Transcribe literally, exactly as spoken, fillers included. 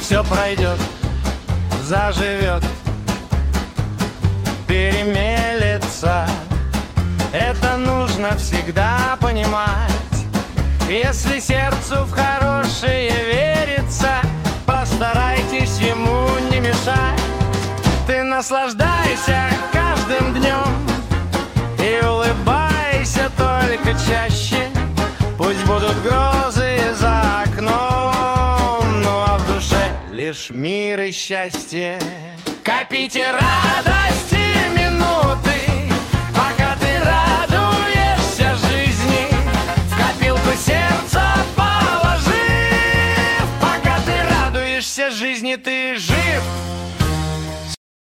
все пройдет, заживет, перемелется. Это нужно всегда понимать. Если сердцу в хорошее верится, постарайтесь ему не мешать. Ты наслаждайся каждым днем и улыбайся только чаще. Пусть будут грозы за окном, ну а в душе лишь мир и счастье. Копите радости минуты,